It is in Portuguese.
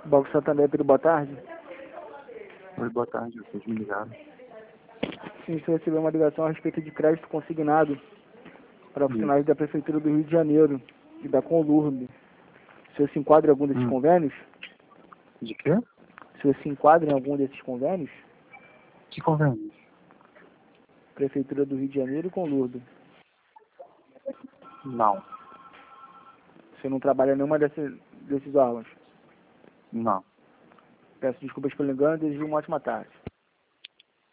Banco Santander, Pedro, boa tarde. Oi, boa tarde, vocês me ligaram. Sim, você recebeu uma ligação a respeito de crédito consignado para funcionários da Prefeitura do Rio de Janeiro e da Conlurb. Você se enquadra em algum desses convênios? De quê? Você se enquadra em algum desses convênios? Que convênio? Prefeitura do Rio de Janeiro e Conlurb. Não, Você não trabalha em nenhuma desses órgãos? não. Peço desculpas pelo engano e desejo uma ótima tarde.